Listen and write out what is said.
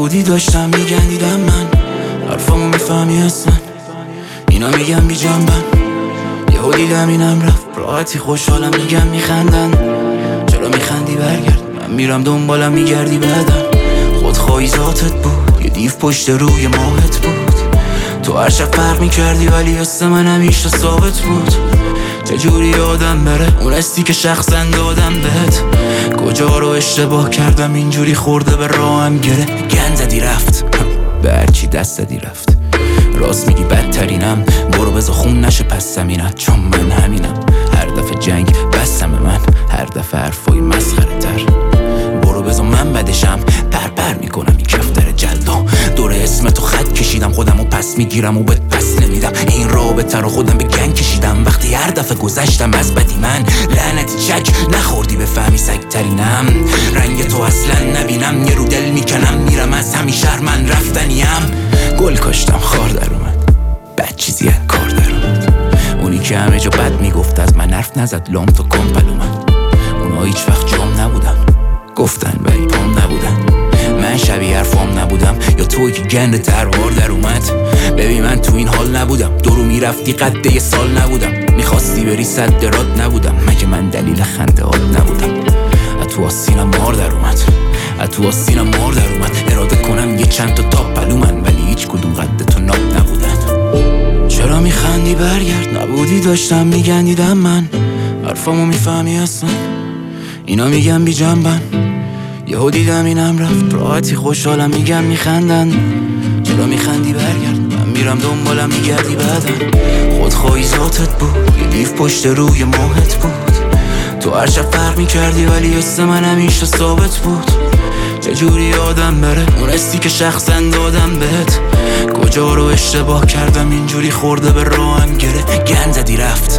نبودی داشتم میگندیدم من، حرفامو میفهمی اصلا اینا میگم بی جنبن. یهو دیدم اینم رفت، راحتی خوشحالم میگم میخندن. چرا میخندی برگرد، من میرم دنبالم میگردی بعدم. خودخواهی ذاتت بود، یه دیو پشت روی ماهت بود. تو هر شب فرق میکردی ولی حس من همیشه ثابت بود. چجوری آدم بره اون استی که شخصا دادم بهت؟ کجا رو اشتباه کردم اینجوری خورده به راهم گره؟ گند زدی رفت به هرچی دست زدی رفت. راست میگی بدترینم، برو بذار خون نشه پس زمینت، چون من همینم. هر دفعه جنگ بستم من، هر دفعه حرفای مسخره تر. برو بذار من بدشم، پر میکنم این کفتر جلدا. دور اسمتو خط کشیدم، خودمو پس میگیرم و بهت پس نمیدم. این رابطه رو خودم به گنگ کشیدم. وقتی هر دفعه گذشتم از بدی من، لعنتی چک نخوردی بفهمی سگترینم. رنگ تو اصلا نبینم، یه رو دل میکنم میرم از همین شهر من رفتنیم. گل کاشتم خار در اومد، بد چیزی از کار در اومد. اونی که همه جا بد میگفت از من حرف نزد، لام تو کامپل اومد. اونا هیچ وقت جام نبودن، گفتن ولی پام نبودن. من شبیه حرفام نبودم یا توی که گند تروار در اومد؟ ببین من تو این حال نبودم، دورو میرفتی قد یه سال نبودم. میخواستی بری صد درات نبودم، مگه من دلیل خنده هات نبودم؟ تو آسینم مار در اومد، تو آسینم مار در اومد. اراده کنم یه چند تا تاپ پلومن، ولی هیچ کدوم قد تو ناب نبودن. چرا میخندی برگرد، نبودی داشتم میگندیدم من. حرفامو میفهمی اصلا اینا میگم بی جنبن. یهو دیدم اینم رفت، راحتی خوشحالم میگم میخندن. چرا میخندی برگرد، من میرم دنبالم میگردی بعدم. خودخواهی ذاتت بود، یه دیو پشت روی ماهت بود. تو هر شب فرق میکردی ولی حس من همیشه ثابت بود. چجوری آدم بره اون استی که شخصا دادم بهت؟ کجا رو اشتباه کردم اینجوری خورده به راهم گره؟ گند زدی رفت.